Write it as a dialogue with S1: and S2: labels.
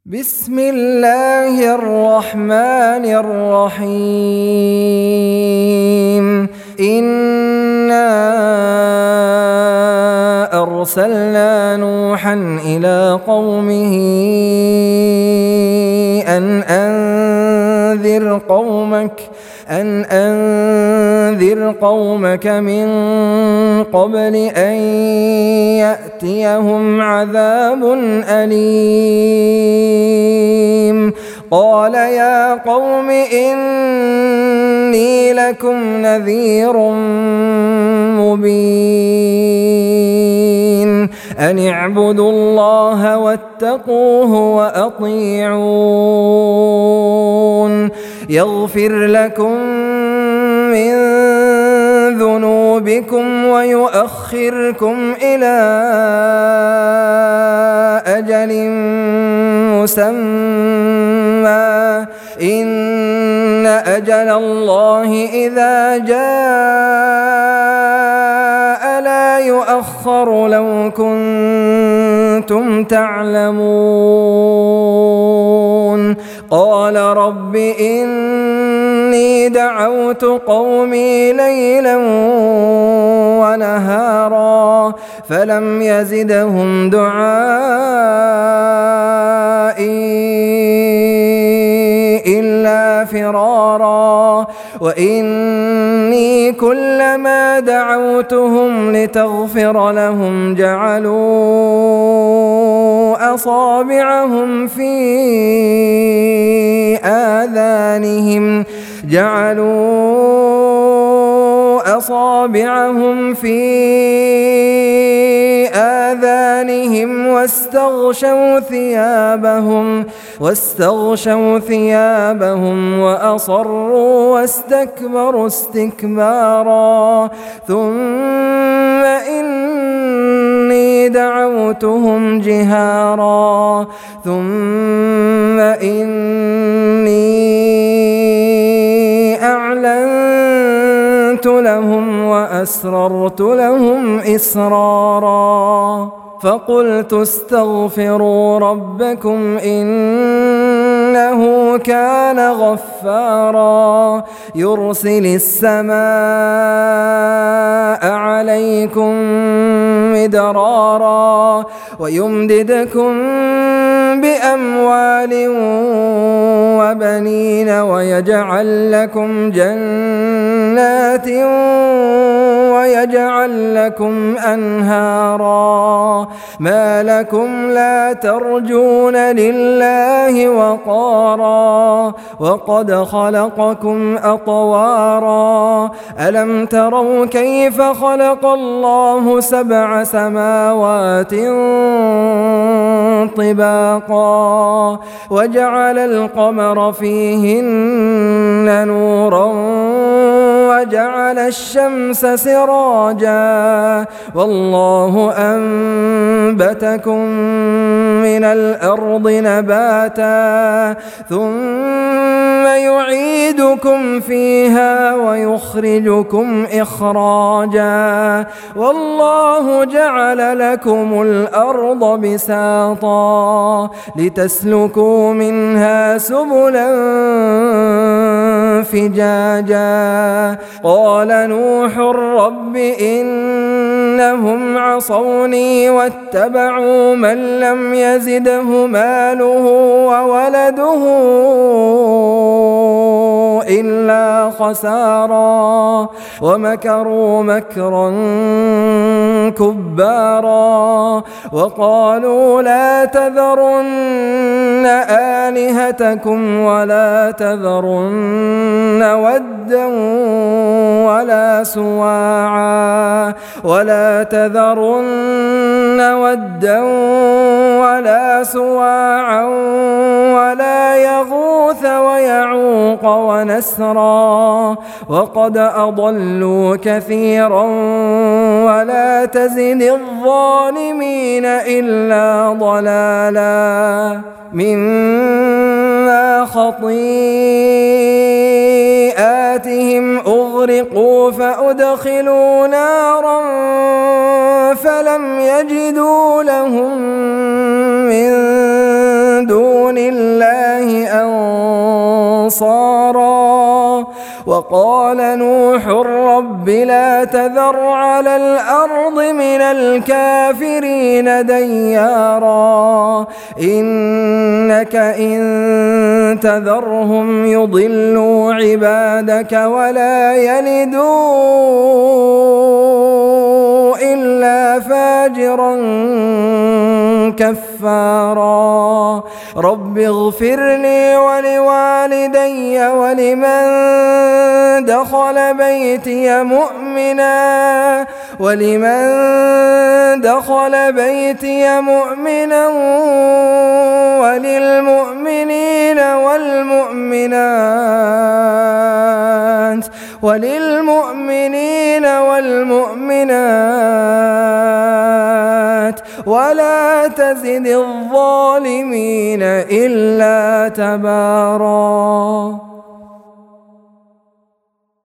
S1: بسم الله الرحمن الرحيم إنا أرسلنا نوحا إلى قومه أن أنذر قومك من قبل أن يأتيهم عذاب أليم. قال يا قوم إني لكم نذير مبين أن اعبدوا الله واتقوه وأطيعون يغفر لكم من ذنوبكم ويؤخركم إلى أجل مسمى إن أجل الله إذا جاء لا يؤخر لو كنتم تعلمون. قال رب إني دعوت قومي ليلا ونهارا فلم يزدهم دعائي إلا فرارا وإني كلما دعوتهم لتغفر لهم جعلوا أصابعهم في آذانهم واستغشوا ثيابهم وأصروا واستكبروا استكبارا ثم إني دعوتهم جهارا ثم إني أعلنت لهم وأسررت لهم إسرارا فقلت استغفروا ربكم إنه كان غفارا يرسل السماء عليكم مدرارا ويمددكم بأموال وبنين ويجعل لكم جنات ويجعل لكم أنهارا ما لكم لا ترجون لله وقارا وقد خلقكم أطوارا ألم تروا كيف خلق الله 7 سماوات طباقا وجعل القمر فيهن نورا وجعل الشمس سراجا والله أنبتكم من الأرض نباتا ثم يعيدكم فيها ويخرجكم إخراجا والله جعل لكم الأرض بساطا لتسلكوا منها سبلا فجاجا قال نوح رب إنهم عصوني واتبعوا من لم يزده ماله وولده إلا خسارا ومكروا مكرا كبارا وقالوا لا تذرن آلهتكم ولا تذرن ودا ولا سواعا ولا يغوث ويعوق ونسرا وقد أضلوا كثيرا ولا تزد الظالمين إلا ضلالا مما خطيئاتهم أغرقوا فأدخلوا نارا فلم يجدوا لهم من دون دون الله أنصارا. وقال نوح رب لا تذر على الأرض من الكافرين ديارا إنك إن تذرهم يضلوا عبادك ولا يلدوا إلا فاجرا كفارا. رب اغفر لي ولوالدي ولمن دخل بيتي مؤمنا وللمؤمنين والمؤمنات ولا تزد الظالمين إلا تبارا.